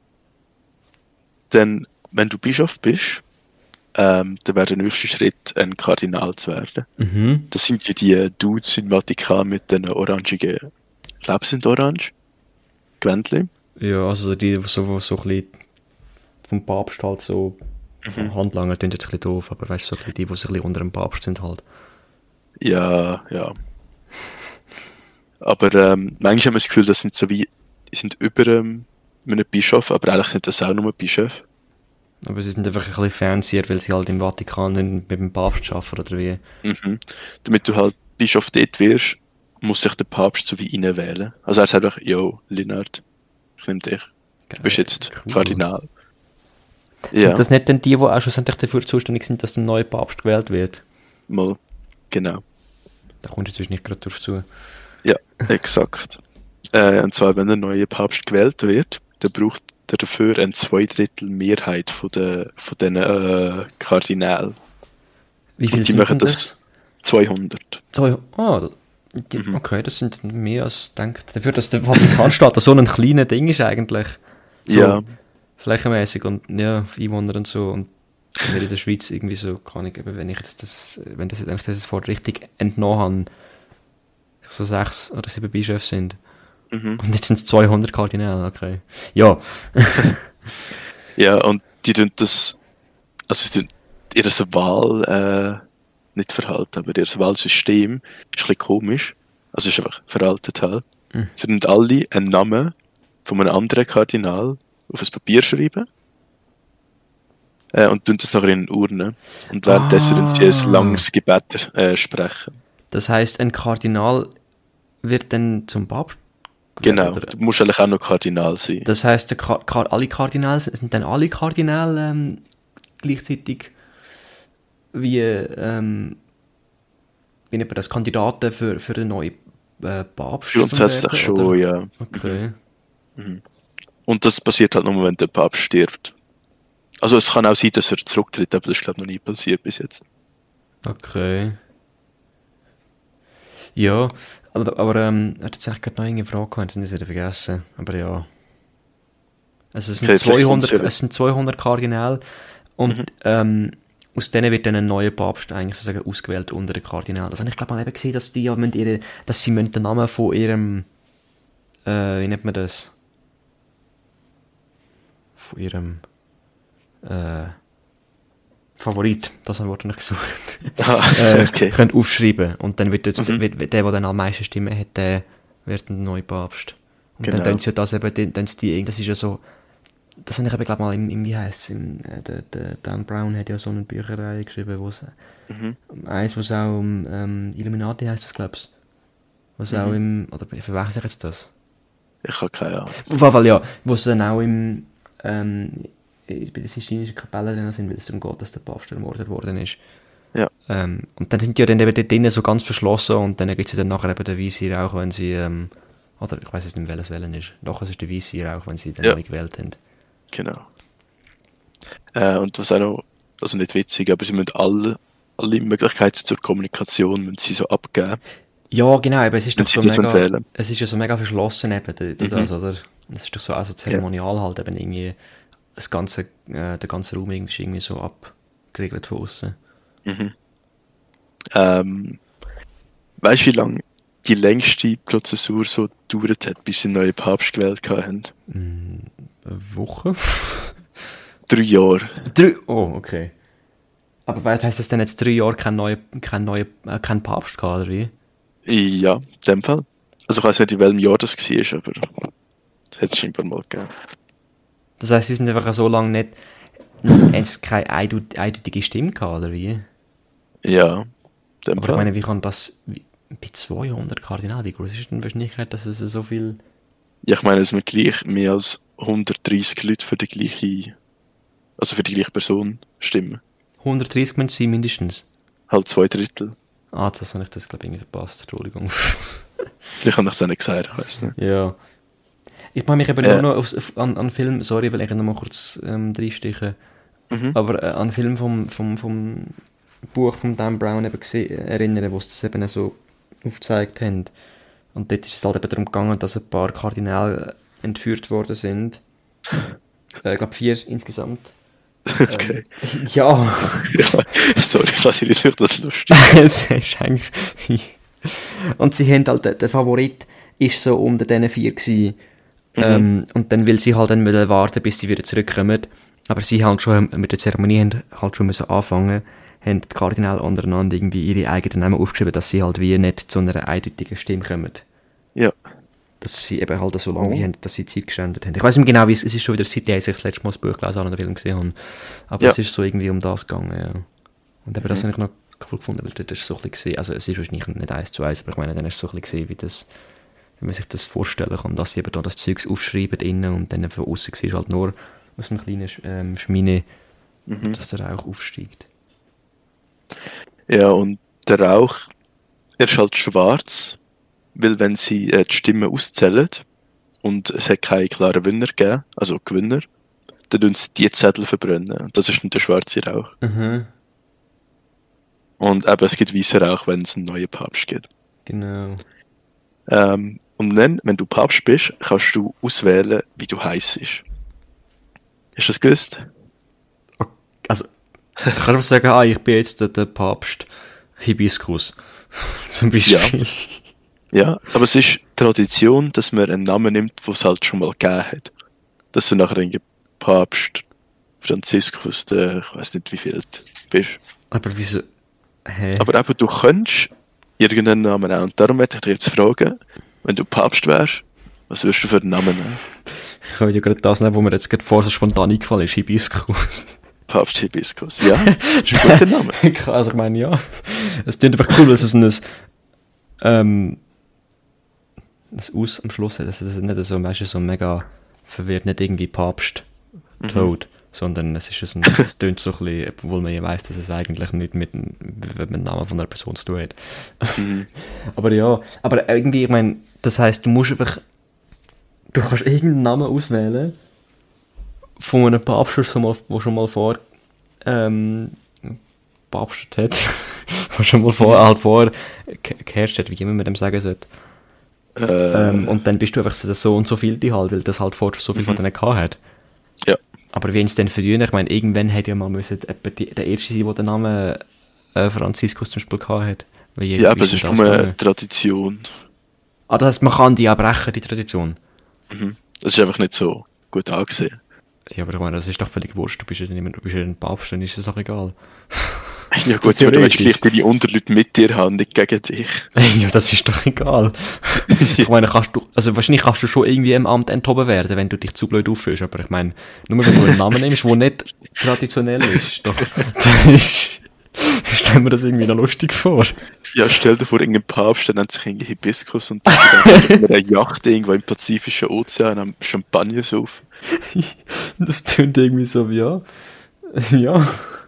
Dann, wenn du Bischof bist, ähm, dann wäre der nächste Schritt, ein Kardinal zu werden. Mhm. Das sind ja die Dudes im Vatikan mit den orangigen, ich glaube, sind orange, Gewändchen. Ja, also die, die so, so ein bisschen vom Papst halt so mhm. Handlanger, klingt jetzt ein bisschen doof, aber weißt du, so die, die so ein bisschen unter dem Papst sind halt. Ja, ja. Aber ähm, manchmal haben wir das Gefühl, das sind so wie, die sind über ähm, einem Bischof, aber eigentlich sind das auch nur Bischof. Aber sie sind einfach ein bisschen fancier, weil sie halt im Vatikan mit dem Papst arbeiten, oder wie? Mhm. Damit du halt Bischof dort wirst, muss sich der Papst so wie reinwählen. Also er sagt einfach, yo, Linard, ich nehme dich. Du bist jetzt Cool. Kardinal. Sind Ja, das nicht dann die, die auch schlussendlich dafür zuständig sind, dass ein neuer Papst gewählt wird? mal, genau. Da kommst du jetzt nicht gerade drauf zu. Ja, exakt. Äh, und zwar, wenn ein neuer Papst gewählt wird, dann braucht er dafür eine Zweidrittel Mehrheit von den von den, äh, Kardinälen. Wie viel Und die sind machen denn das das? zweihundert. Zwei, ah, die, Mhm. okay, das sind mehr als denkt. Dafür, dass der Vatikanstaat so ein kleines Ding ist eigentlich. So Ja, flächenmäßig und ja, Einwohner und so. Und wir in der Schweiz irgendwie so, kann ich, eben, wenn ich jetzt das, wenn das, wenn ich das vor richtig entnommen habe, so sechs oder sieben Bischöfe sind. mhm. Und jetzt sind es zweihundert Kardinäle, okay. Ja, Ja, und die tun das, also sie tun ihre Wahl, äh, nicht verhalten, aber ihr Wahlsystem ist ein bisschen komisch. Also es ist einfach veraltet halt. Mhm. Sie tun alle einen Namen von einem anderen Kardinal auf ein Papier schreiben. Äh, und tun das nachher in eine Urne. Und währenddessen tun sie Ah. ein langes Gebet äh, sprechen. das heisst, ein Kardinal wird dann zum Papst gewählt, Genau. oder? Du musst eigentlich auch noch Kardinal sein. Das heisst, der Ka Ka alle Kardinäle sind dann alle Kardinäle ähm, gleichzeitig wie, ähm, wie nennt man das, Kandidaten für, für den neuen äh, Papst? zum Grundsätzlich werden, schon, oder? ja. Okay. Und das passiert halt nur, wenn der Papst stirbt. Also es kann auch sein, dass er zurücktritt, aber das ist glaube ich noch nie passiert bis jetzt. Okay. Ja, aber, aber ähm, er hat jetzt eigentlich gerade noch eine Frage gehabt, jetzt habe ich es wieder vergessen. Aber ja. Also es sind, Okay, vielleicht zweihundert, kommt's ja- es sind zweihundert Kardinäle und Mhm. ähm, aus denen wird dann ein neuer Papst eigentlich sozusagen ausgewählt unter den Kardinälen. Also ich glaube mal eben gesehen, dass die ja müssen ihre, dass sie müssen den Namen von ihrem, äh, wie nennt man das? Von ihrem äh, Favorit, das haben wir noch gesucht. Ah, äh, okay. können aufschreiben und dann wird, jetzt, Mhm. wird, wird der, der dann am meisten Stimmen hat, der wird ein neuer Papst. Und Genau. dann tun sie ja das eben, dann tun sie die, das ist ja so, das habe ich eben, glaube mal, im, im wie heisst im, äh, der, der Dan Brown hat ja so eine Bücherreihe geschrieben, wo es, Mhm. eins, wo es auch um ähm, Illuminati heisst, das glaube ich, was auch im, oder verwechsel ich jetzt das? Ich habe keine Ahnung. Auf jeden Fall, ja, wo es dann auch im, ähm, bei der Sistinischen Kapelle drin sind, weil es darum geht, dass der Papst ermordet worden ist. Ja. Ähm, und dann sind die ja dann eben dort drinnen so ganz verschlossen und dann gibt es ja dann nachher eben den weißen Rauch, wenn sie, ähm, oder ich weiß jetzt nicht, welches Wellen ist. Doch, es ist der weiße Rauch, wenn sie dann Ja. neu gewählt haben. Genau. Äh, und was auch noch, also nicht witzig, aber sie müssen alle, alle Möglichkeiten zur Kommunikation müssen sie so abgeben. Ja, genau, aber es ist Wenn doch sie so das mega, wählen. es ist ja so mega verschlossen eben, durch Mhm. das, oder? Es ist doch so, also zeremonial halt eben irgendwie, das ganze, äh, der ganze Raum irgendwie ist irgendwie so abgeregelt von außen. Mhm. Ähm, weißt du, wie lange die längste Prozessur so gedauert hat, bis sie einen neuen Papst gewählt haben? Eine Woche? Drei Jahre. Drei, oh, okay. Aber was heisst das denn jetzt drei Jahre kein neuer, kein neuer, äh, kein Papst gehabt, oder wie? Ja, in dem Fall. Also ich weiß nicht, in welchem Jahr das war, aber das hätte es scheinbar mal gegeben. Das heisst, sie sind einfach so lange nicht, haben sie keine eindeu- eindeutige Stimme gehabt, oder wie? Ja, in dem Aber ich Fall. meine, wie kann das, wie, bei zweihundert Kardinalen, wie groß ist denn die Wahrscheinlichkeit, dass es so viel... Ja, ich meine, es müssen gleich mehr als hundertdreissig Leute für die gleiche, also für die gleiche Person stimmen. hundertdreissig müssen es sein, mindestens. Halt zwei Drittel. Ah, das habe ich das, glaube ich, irgendwie verpasst, Entschuldigung. Vielleicht habe ich es auch nicht gesagt, ich weiß nicht. Ja. Ich mache mich eben Äh. nur noch aufs, auf, an, an Film, sorry, weil ich noch mal kurz ähm, reinstiche, Mhm. aber äh, an den Film vom, vom, vom Buch von Dan Brown eben gesehen, erinnern, wo sie das eben so aufgezeigt haben. Und dort ist es halt eben darum gegangen, dass ein paar Kardinäle entführt worden sind. Äh, ich glaube vier insgesamt. Okay. Ähm, ja, Sorry, was ich suche, das lustig. es ist eigentlich... Und sie haben halt, der- der Favorit ist so unter diesen vier gewesen. Mhm. Ähm, und dann will sie halt dann wieder warten, bis sie wieder zurückkommen. Aber sie halt schon mit der Zeremonie haben halt schon müssen anfangen, haben die Kardinäle untereinander irgendwie ihre eigenen Namen aufgeschrieben, dass sie halt wie nicht zu einer eindeutigen Stimme kommen. Ja. Dass sie eben halt so lange Oh. haben, dass sie Zeit geschändet haben. Ich weiß nicht mehr genau, wie es, es ist schon wieder seit ich das letzte Mal das Buch gelesen habe oder Film gesehen habe. Aber Ja. es ist so irgendwie um das gegangen, ja. Und eben das Mhm. habe ich noch cool gefunden, weil das ist so ein bisschen, also es ist wahrscheinlich nicht eins zu eins, aber ich meine, dann ist es so ein bisschen gesehen, wie das, wie man sich das vorstellen kann, dass sie eben da das Zeugs aufschreiben innen und dann von außen siehst halt nur aus einem kleinen ähm, Schmine, Mhm. dass der Rauch aufsteigt. Ja, und der Rauch, er ist halt schwarz, weil wenn sie äh, die Stimmen auszählen und es hat keinen klaren Winner gegeben, also Gewinner, dann tun sie die Zettel verbrennen. Das ist nicht der schwarze Rauch. Mhm, Und eben, es gibt weißen Rauch, wenn es einen neuen Papst gibt. genau. Ähm, und dann, wenn du Papst bist, kannst du auswählen, wie du heisst. Hast du das gewusst? Also, ich kann einfach sagen, ah, ich bin jetzt der, der Papst Hibiskus, zum Beispiel. Ja, aber es ist Tradition, dass man einen Namen nimmt, den es halt schon mal gegeben hat. Dass du nachher irgendwie Papst Franziskus, der, ich weiß nicht wie viel du bist. Aber wieso? Hä? Aber eben, du könntest irgendeinen Namen nehmen. Und darum möchte ich dich jetzt fragen, wenn du Papst wärst, was würdest du für einen Namen nehmen? Ich habe ja gerade das nehmen, wo mir jetzt gerade vor so spontan eingefallen ist, Hibiskus. Papst Hibiskus, ja, das ist ein guter Name. Also ich meine, ja. Es klingt einfach cool, dass es ein, ähm, ein Aus am Schluss hat. Also es ist nicht so, weißt du, so mega verwirrt, nicht irgendwie Papst, Tod, sondern es ist ein, es tönt so ein bisschen, obwohl man ja weiss, dass es eigentlich nicht mit, dem- mit dem Namen von einer Person zu tun hat. Mhm. Aber ja, aber irgendwie, ich meine, das heisst, du musst einfach, du kannst irgendeinen Namen auswählen von einem Papst, der schon mal, der schon mal vor, ähm, papstet hat, der schon mal vor, halt vor, ge- geherrscht hat, wie immer man dem sagen sollte. Äh, Ähm, und dann bist du einfach so so und so viel die halt, weil das halt vorher so viel von denen gehabt hat. Ja. Aber wie es denn verdienen, ich meine, irgendwann hätte ja mal müssen etwa die, der Erste sein, der den Namen äh, Franziskus zum Beispiel gehabt hat. Weil ja, aber wie es ist denn nur das eine gegangen? Tradition. Ah, das heisst, man kann die auch brechen, die Tradition. Mhm. Das ist einfach nicht so gut angesehen. Ja, aber ich meine, das ist doch völlig wurscht. Du bist ja, nicht mehr, du bist ja ein Papst, dann ist es doch egal. Ja gut, aber du willst gleich deine Unterleute mit dir haben, nicht gegen dich. Ja, das ist doch egal. Ich meine, kannst du, also wahrscheinlich kannst du schon irgendwie im Amt enthoben werden, wenn du dich zu blöd aufführst, aber ich meine, nur wenn du einen Namen nimmst, der nicht traditionell ist, doch, das ist, ich stelle mir das irgendwie noch lustig vor. Ja, stell dir vor, irgendein Papst, der nennt sich irgendwie Hibiskus und dann hat eine Yacht irgendwo im Pazifischen Ozean am Champagner auf. Das tönt irgendwie so wie, ja, ja.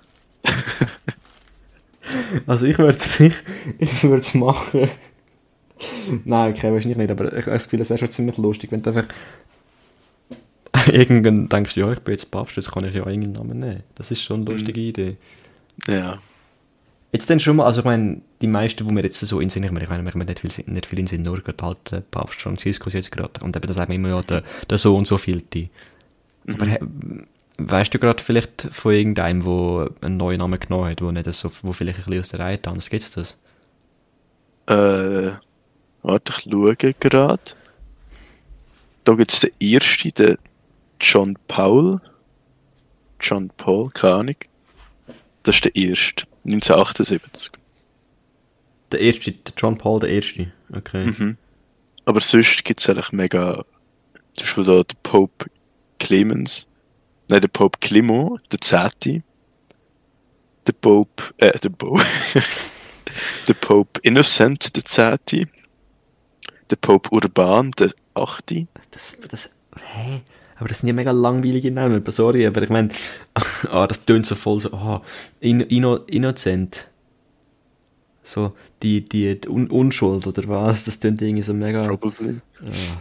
Also ich würde es ich würde es machen. Nein, okay, wahrscheinlich nicht, aber ich habe das Gefühl, es wäre schon ziemlich lustig, wenn du einfach irgendwann denkst, ja, ich bin jetzt Papst, jetzt kann ich ja irgendeinen Namen nehmen. Das ist schon eine lustige Idee. Ja. Jetzt dann schon mal, also ich meine, die meisten, die mir jetzt so in Sinn, ich meine, ich meine, ich meine nicht viel, nicht viel in Sinn, nur gerade halt der Papst Franziskus jetzt gerade. Und eben, da sagt man immer, ja, der, der so und so vielte. Mhm. Aber he- weißt du gerade vielleicht von irgendeinem, der einen neuen Namen genommen hat, wo nicht so, wo vielleicht ein bisschen aus der Reihe tanzt? Gibt's das? Äh, warte, ich schaue gerade. Da gibt es den ersten, den John Paul. John Paul, keine Ahnung. Das ist der erste, neunzehnhundertachtundsiebzig. Der erste, der John Paul, der erste. Okay. Mhm. Aber sonst gibt es eigentlich mega. Zum Beispiel da der Pope Clemens. Nein, der Pope Clement, der Zehnte. Der Pope. Äh, der Pope. der Pope Innocent, der Zehnte. Der Pope Urban, der Achte. Das, das, hä? Aber das sind ja mega langweilige Namen, aber sorry, aber ich meine, ah, das tönt so voll so, ah, in, inno, innocent. So, die, die, die Un Unschuld, oder was? Das tönt irgendwie so mega. Probably. Ah.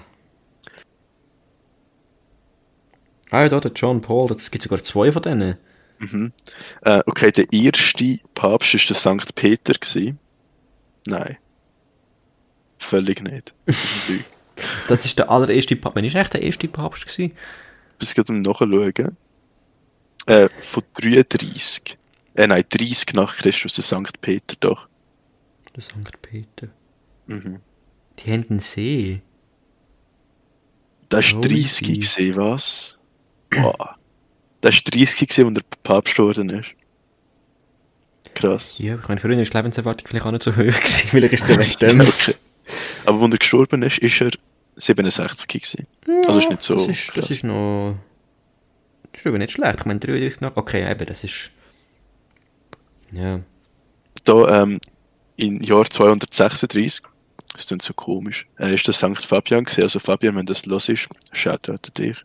Ah ja, da, der John Paul, es gibt sogar zwei von denen. Mhm. Äh, okay, der erste Papst war der Sankt Peter. Gewesen. Nein. Völlig nicht. Das ist eine Lüge. Das ist der allererste Papst. Wann war echt der erste Papst gewesen? Bis gerade am Nachschauen. Äh, von dreiunddreißig. Äh, nein, dreißig nach Christus, der Sankt Peter doch. Der Sankt Peter. Mhm. Die haben einen See. Das war Holy dreißig See. gewesen, was? Boah. Das war dreißig gewesen, als er Papst geworden ist. Krass. Ja, ich meine, früher war die Lebenserwartung vielleicht auch nicht so hoch gewesen. Vielleicht ist es ja wegen dem. Okay. Aber als er gestorben ist, ist er siebenundsechzig gewesen. Also ist nicht so das ist, krass. das ist noch... Das ist aber nicht schlecht. Ich meine, dreiunddreißig nach... Okay, eben, das ist... Ja. Da, ähm, im Jahr zweihundertsechsunddreißig, das klingt so komisch, er ist der Sankt Fabian gewesen. Also Fabian, wenn das los ist, schaut er dich.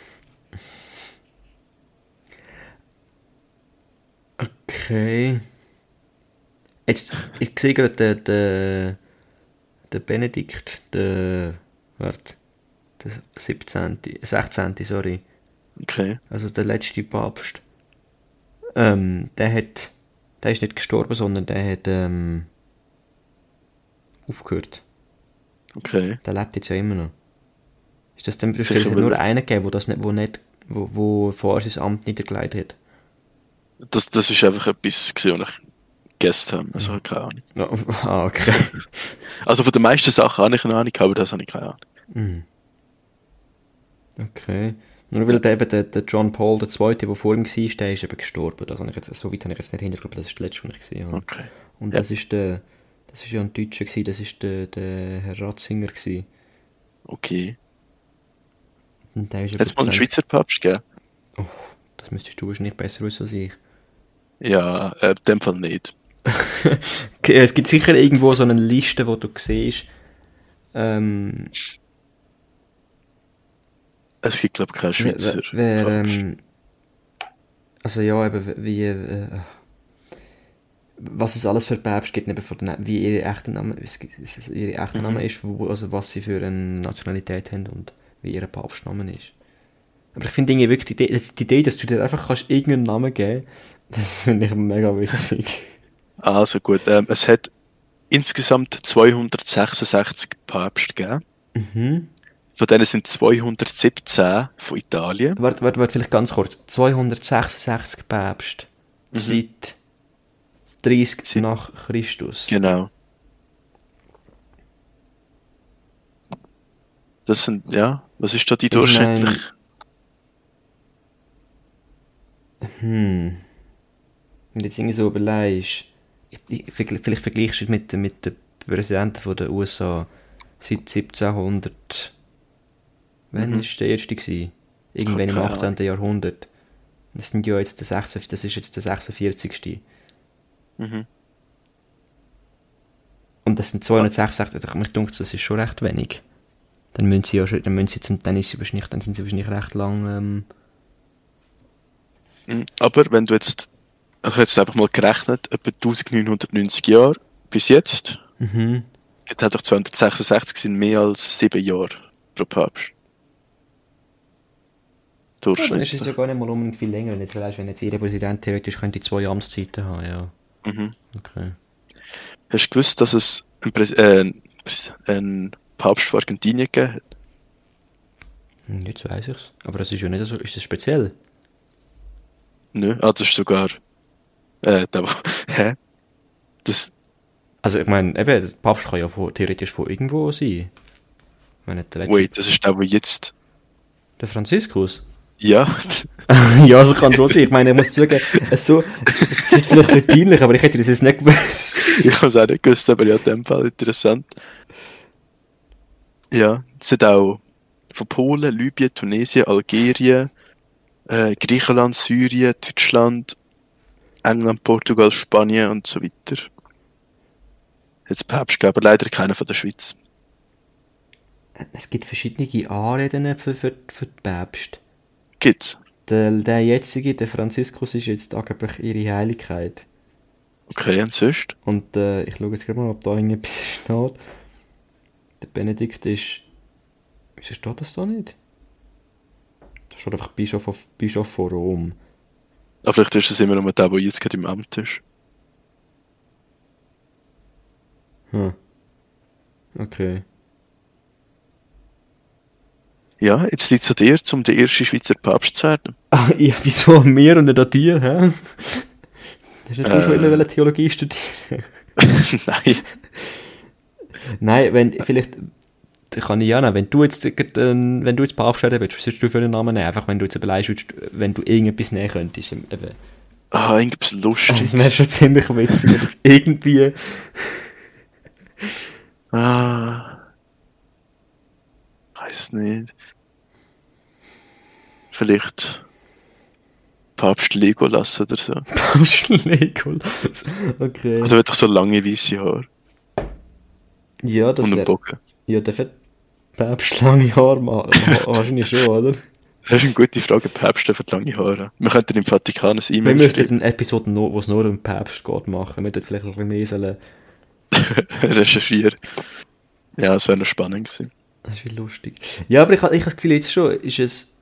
Okay. Jetzt, ich sehe gerade den, den, den Benedikt, den, warte, der siebzehnten, sechzehnten, sorry. Okay. Also der letzte Papst. Ähm, der hat, der ist nicht gestorben, sondern der hat, ähm, aufgehört. Okay. Der lebt jetzt ja immer noch. Ist das dann, Sicher, es hat weil- nur einen gegeben, wo das nicht, wo nicht, wo, wo vorher sein Amt niedergelegt hat? Das, das ist einfach etwas gewesen, was ich gegessen habe. Also, Mhm. keine Ahnung. Oh, ah, okay. Also von den meisten Sachen habe ich eine Ahnung, aber das habe ich keine Ahnung. Mhm. Okay. Nur weil der, eben der, der John Paul der Zweite, der vor ihm war, der ist eben gestorben. Das habe ich jetzt, so weit habe ich jetzt nicht hintergekommen, das ist der letzte, den ich gesehen habe. Okay. Und Ja. das ist der, das ist ja ein Deutscher gewesen, das ist der, der Herr Ratzinger gewesen. Okay. Und der ist Hat es mal einen Schweizer Papst gegeben? Das müsstest du wahrscheinlich besser wissen als ich. Ja, äh, in dem Fall nicht. Okay, es gibt sicher irgendwo so eine Liste, wo du siehst, ähm, Es gibt, glaube ich, keinen Schweizer wer, wer Papst. ähm, also ja, eben wie, äh, was es alles für Päpste gibt, eben von den, wie ihre echten Namen, es gibt- es ist- ihre echte Mhm. Name ist, wo, also was sie für eine Nationalität haben und wie ihr Papstname ist. Aber ich finde irgendwie wirklich die Idee, die Idee, dass du dir einfach kannst irgendeinen Namen geben, das finde ich mega witzig. Also gut, ähm, es hat insgesamt zweihundertsechsundsechzig Päpste gegeben. Mhm. Von denen sind zweihundertsiebzehn von Italien. Warte, warte, warte, vielleicht ganz kurz. zweihundertsechsundsechzig Päpste Mhm. seit dreißig Seit- nach Christus. Genau. Das sind, ja, was ist da die Ich mein- durchschnittlich? Hm. Wenn du jetzt irgendwie so überlegst, ich, ich, vergl- vielleicht vergleichst du es mit, mit den Präsidenten von der U S A seit siebzehnhundert. Wann Mhm. war der erste gewesen? Irgendwann im Keine achtzehnten. Jahrhundert. Das sind ja jetzt der sechzehn, das ist jetzt der sechsundvierzigste. Mhm. Und das sind zweihundertsechsundsechzig, also ich denke, das ist schon recht wenig. Dann müssen sie ja schon, dann müssen sie zum, dann ist sie wahrscheinlich, dann sind sie wahrscheinlich recht lang, ähm, Mhm. Aber wenn du jetzt, ich habe jetzt einfach mal gerechnet, etwa neunzehnhundertneunzig Jahre bis jetzt, mhm. jetzt hat doch zweihundertsechsundsechzig sind mehr als sieben Jahre pro Papst. Ja, dann ist es Durchschnittlich. ja gar nicht mal unbedingt viel länger, wenn jetzt, weißt, wenn jetzt jeder Präsident theoretisch könnte zwei Amtszeiten haben, ja. Mhm. Okay. Hast du gewusst, dass es einen, Präs äh, einen Präs- einen Papst von Argentinien gegeben hat? Hm, jetzt weiss ich's. Aber das ist ja nicht so, ist das speziell? Nö, ah, das ist sogar. Äh, da, hä? Das, Also ich meine, eben, der Papst kann ja von, theoretisch von irgendwo sein. Ich meine, der letzte, wait, das ist der, wo jetzt. der Franziskus. Ja, Ja, das kann schon sein. Ich meine, ich muss zugeben, es so, es ist vielleicht ein bisschen peinlich, aber ich hätte das jetzt nicht gewusst. ich habe es auch nicht gewusst, aber ja, in dem Fall interessant. Ja, es sind auch von Polen, Libyen, Tunesien, Algerien, äh, Griechenland, Syrien, Deutschland, England, Portugal, Spanien und so weiter. Jetzt Papst gegeben, aber leider keiner von der Schweiz. Es gibt verschiedene Anreden für, für, für die Päpste. Gibt's? Der, der jetzige, der Franziskus, ist jetzt angeblich ihre Heiligkeit. Okay, und sonst? Und äh, ich schaue jetzt gerade mal, ob da irgendetwas steht. Der Benedikt ist... Wieso steht das da nicht? Da steht einfach Bischof, of, Bischof von Rom. Aber vielleicht ist es immer noch der, der jetzt gerade im Amt ist. Hm. Okay. Ja, jetzt liegt es an dir, um der erste Schweizer Papst zu werden. Ah, ja, wieso an mir und nicht an dir, hä? Hast nicht du Äh. schon immer wollen Theologie studieren? Nein. Nein, wenn, vielleicht... Das kann ich ja nicht. Wenn du jetzt, äh, wenn du jetzt Papst werden willst, was sollst du für einen Namen nehmen? Einfach, wenn du jetzt überlegst, willst, wenn du irgendetwas nehmen könntest. Eben. Ah, irgendwas Lustiges. Das wäre schon ziemlich witzig, wenn jetzt irgendwie... Ah. Weiß nicht. Vielleicht Papst Legolas oder so. Papst Legolas. Okay. Also, er hat doch so lange weiße Haare. Ja, das Und einen wäre... Bogen. Ja, der wird Päpst lange Haare machen. Wahrscheinlich schon, oder? Das ist eine gute Frage. Päpst dürfen lange Haare. Wir könnten im Vatikan ein Wir E-Mail müssten schreiben. eine Episode, wo es nur um Päpst geht, machen. Wir sollten vielleicht noch ein bisschen mehr sollen... Recherchieren. Ja, das wäre noch spannend gewesen. Das ist wie lustig. Ja, aber ich, ich habe das Gefühl, jetzt schon ist es...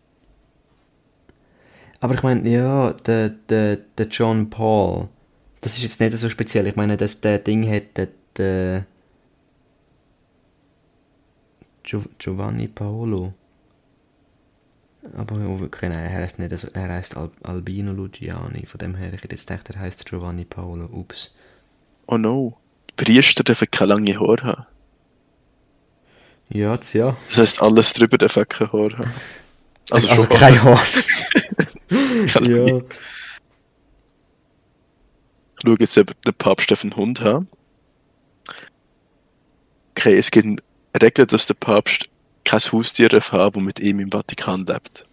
Aber ich meine, ja, der, der, der John Paul, das ist jetzt nicht so speziell. Ich meine, dass der Ding hat, der, der Gio, Giovanni Paolo. Aber okay, nein, er heißt nicht, also er heißt Al, Albino Luciani. Von dem her, ich hätte jetzt gedacht, er heißt Giovanni Paolo. Ups. Oh no. Priester dürfen keine lange Haare haben. Ja, das ja. Das heisst, alles drüber darf keine Haare haben. Also, also schon kein Haar. keine Ja. Ahnung. Ich schaue jetzt, ob der Papst darf einen Hund haben. Okay, es gibt eine Regel, dass der Papst kein Haustier darf haben, das mit ihm im Vatikan lebt.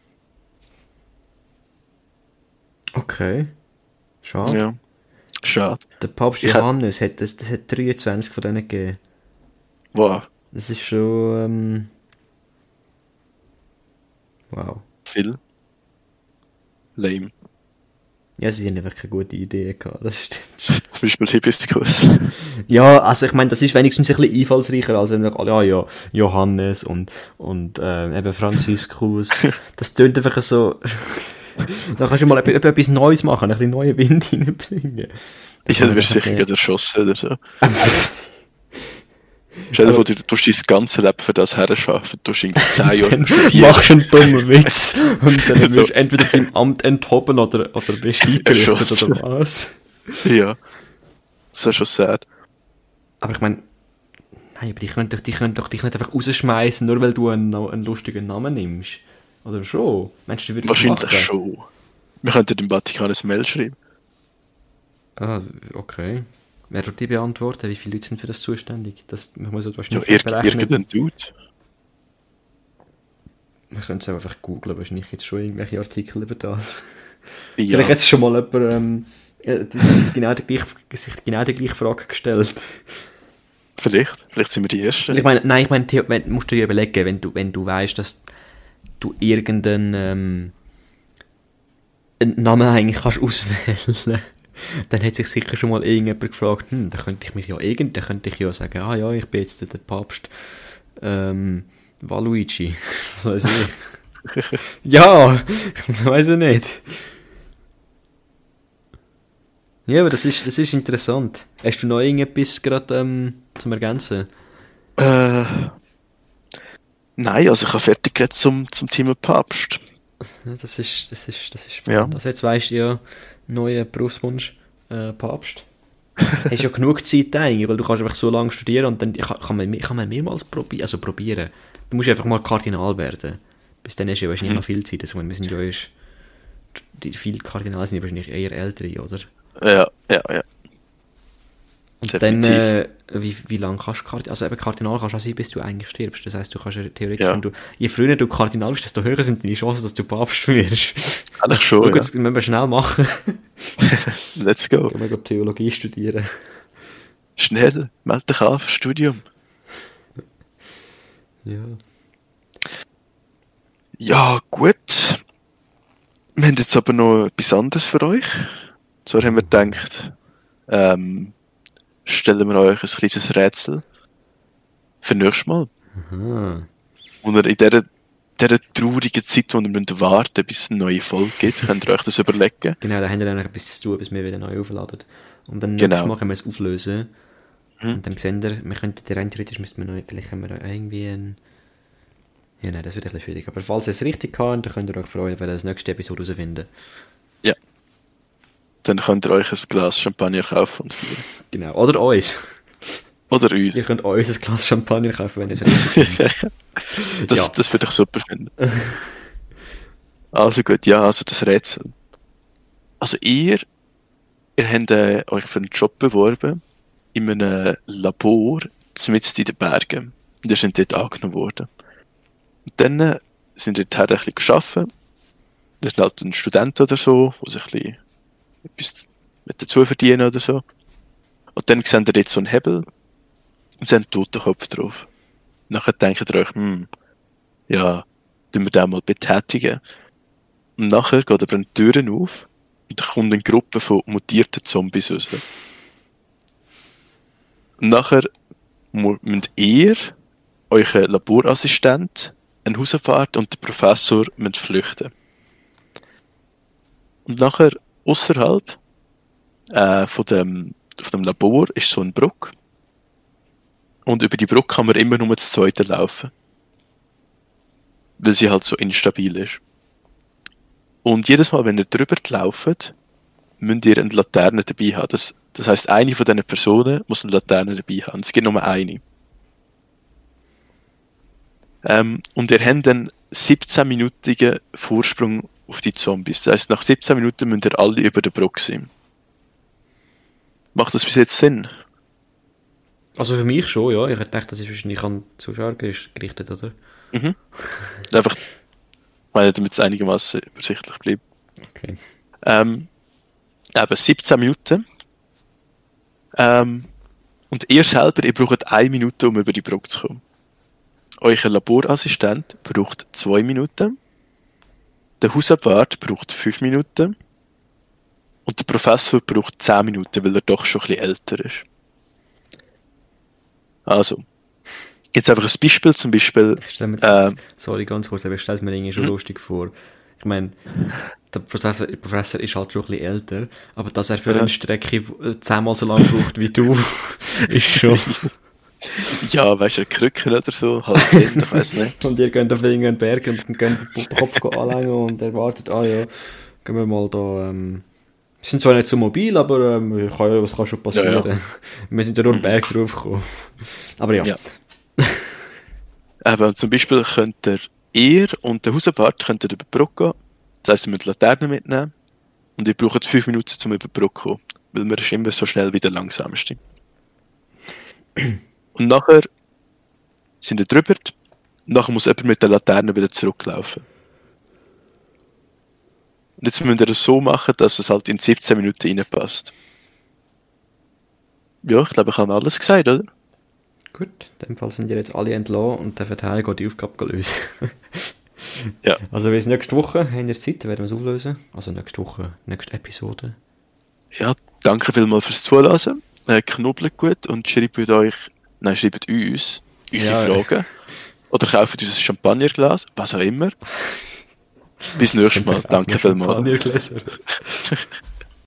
Okay. Schade. Ja. Schade. Der Papst Ich hab- Johannes hat, das, das hat dreiundzwanzig von denen gegeben. Wow. Das ist schon, ähm... Wow. Viel. Lame. Ja, sie haben einfach keine gute Idee gehabt, das stimmt. Zum Beispiel Hibiskus. Ja, also ich meine, das ist wenigstens ein bisschen einfallsreicher als einfach, ja, ja, Johannes und, und äh, eben Franziskus. Das tönt einfach so... Da kannst du mal etwas, etwas Neues machen, ein bisschen neuen Wind reinbringen. Ich hätte mir sicher gerade erschossen oder so. Stell dir vor, du tust dein ganze Leben für das herschaffen. Du tust irgendwie zehn Jahre Dann studieren. machst du einen dummen Witz und dann So. wirst du entweder vom Amt enthoben oder, oder bist du eingerichtet Erschossen. oder was. Ja. Das ist schon sad. Aber ich meine, nein, aber die können doch, die können doch dich nicht einfach rausschmeißen, nur weil du einen, einen lustigen Namen nimmst. Oder schon? Meinst du, die würden das Wahrscheinlich machen? schon. Wir könnten dem Vatikan ein Mail schreiben. Ah, okay. Wer wird die beantworten? Wie viele Leute sind für das zuständig? Das, man muss das Ja, wahrscheinlich irg berechnen. irgendein Dude. Wir können es einfach googlen, wahrscheinlich jetzt schon irgendwelche Artikel über das. Ja. Vielleicht hat es schon mal jemand ähm, äh, das hat genau die gleiche, sich genau die gleiche Frage gestellt. Vielleicht. Vielleicht sind wir die Ersten. Ich meine, nein, ich meine, Theo, wenn, musst du dir überlegen, wenn du, wenn du weißt, dass du irgendeinen ähm, einen Namen eigentlich kannst auswählen, dann hat sich sicher schon mal irgendjemand gefragt, hm, da könnte ich mich ja irgend, da könnte ich ja sagen, ah ja, ich bin jetzt der Papst ähm, Waluigi. Was weiß ich. Ja, ich weiß ja nicht. Ja, aber das ist, das ist interessant. Hast du noch irgendetwas gerade ähm, zum Ergänzen? Äh, nein, also ich habe fertig geredet zum, zum Thema Papst. Ja, das ist, das ist, das ist spannend. Ja. Also jetzt weisst du ja, neuer Berufswunsch, äh, Papst. Hast ja genug Zeit eigentlich, weil du kannst einfach so lange studieren und dann kann, kann, man, kann man mehrmals probieren, also probieren. Du musst einfach mal Kardinal werden. Bis dann hast du ja wahrscheinlich Mhm. noch viel Zeit. Also, ich meine, wir sind ja erst, die viele Kardinale sind ja wahrscheinlich eher ältere, oder? Ja, ja, ja. Und Definitiv. dann, äh, wie, wie lange kannst du Kardinal, also eben Kardinal kannst du auch sein, bis du eigentlich stirbst. Das heisst, du kannst ja theoretisch, Ja. wenn du, je früher du Kardinal bist, desto höher sind deine Chancen, dass du Papst wirst. Eigentlich schon, Aber ja. gut, das müssen wir schnell machen. Let's go. Gehen wir gleich Theologie studieren. Schnell, melde dich an fürs Studium. Ja. Ja, gut. Wir haben jetzt aber noch etwas anderes für euch. So haben wir gedacht, ähm, stellen wir euch ein kleines Rätsel für nächstes Mal. Aha. Und ihr in dieser, dieser traurigen Zeit, wo ihr müsst warten, bis es eine neue Folge gibt, könnt ihr euch das überlegen. Genau, da haben wir dann noch etwas zu tun, bis wir wieder neu aufladen. Und dann Genau. nächstes Mal können wir es auflösen. Mhm. Und dann sehen wir, wir könnten rein theoretisch müssten wir noch, vielleicht können wir noch irgendwie ein... Ja, nein, das wird ein bisschen schwierig. Aber falls ihr es richtig habt, dann könnt ihr euch freuen, wenn ihr das nächste Episode herausfinden. Dann könnt ihr euch ein Glas Champagner kaufen und feiern. Genau. Oder uns. Oder uns. Ihr könnt uns ein Glas Champagner kaufen, wenn ihr es richtig findet. Das, Ja. das würde ich super finden. Also gut, ja, also das Rätsel. Also Also ihr, ihr habt äh, euch für einen Job beworben in einem Labor mitten in den Bergen. Und ihr seid dort angenommen worden. Und dann äh, sind ihr dort ein bisschen gearbeitet. Das ist halt ein Student oder so, der sich ein bisschen etwas dazu verdienen oder so. Und dann seht ihr jetzt so einen Hebel und sie haben einen Totenkopf drauf. Nachher denkt ihr euch, hm, ja, tun wir den mal betätigen. Und nachher geht aber eine Tür auf und da kommt eine Gruppe von mutierten Zombies raus. Und nachher müsst ihr, euer Laborassistent, ein Hausarzt und der Professor müssen flüchten. Und nachher, ausserhalb äh, von dem, auf dem Labor ist so eine Brücke. Und über die Brücke kann man immer nur das Zweite laufen. Weil sie halt so instabil ist. Und jedes Mal, wenn ihr drüber lauft, müsst ihr eine Laterne dabei haben. Das, das heisst, eine von diesen Personen muss eine Laterne dabei haben. Es gibt nur eine. Ähm, und ihr habt einen siebzehn-minütigen Vorsprung auf die Zombies. Das heisst, nach siebzehn Minuten müsst ihr alle über der Brücke sein. Macht das bis jetzt Sinn? Also für mich schon, ja. Ich hätte gedacht, das ist wahrscheinlich an die Zuschauer gerichtet, oder? Mhm. Einfach, meine, damit es einigermaßen übersichtlich bleibt. Okay. Ähm, eben siebzehn Minuten. Ähm, und ihr selber, ihr braucht eine Minute, um über die Brücke zu kommen. Euer Laborassistent braucht zwei Minuten. Der Hausabwart braucht fünf Minuten. Und der Professor braucht zehn Minuten, weil er doch schon ein bisschen älter ist. Also, jetzt einfach ein Beispiel, zum Beispiel... Ich stelle mir das, äh, sorry, ganz kurz, aber ich stelle es mir irgendwie schon mhm. lustig vor. Ich meine, der Professor, der Professor ist halt schon ein bisschen älter, aber dass er für Ja. eine Strecke zehnmal so lang braucht wie du, ist schon... Ja, weißt du, Krücken oder so, halt hin, ich weiss nicht. Und ihr könnt auf irgendeinen Berg und dann könnt den Kopf anlegen und erwartet, ah ja, gehen wir mal da, ähm, wir sind zwar nicht so mobil, aber ähm, kann, ja- was kann schon passieren. Ja, ja. Wir sind ja nur einen Berg drauf gekommen. Aber ja. Ja. Eben, zum Beispiel könnt ihr, ihr und der Hausabwart könnt ihr über die Brücke gehen. Das heisst, ihr müsst Laternen mitnehmen. Und ihr braucht fünf Minuten, um über die Brücke zu kommen. Weil man ist immer so schnell wie der Langsamste. Und nachher sind ihr drüber. Nachher muss jemand mit der Laterne wieder zurücklaufen. Und jetzt müsst ihr das so machen, dass es halt in siebzehn Minuten reinpasst. Ja, ich glaube, ich habe alles gesagt, oder? Gut, in dem Fall sind ihr jetzt alle entlassen und dürfen heim die Aufgabe lösen. Ja. Also bis nächste Woche haben wir Zeit, werden wir es auflösen. Also nächste Woche, nächste Episode. Ja, danke vielmals fürs Zuhören. Äh, knubbelt gut und schreibt euch, nein, schreibt uns eure Ja, Fragen. Oder kauft uns ein Champagnerglas, was auch immer. Bis nächstes Mal. Danke vielmals. Champagnergläser.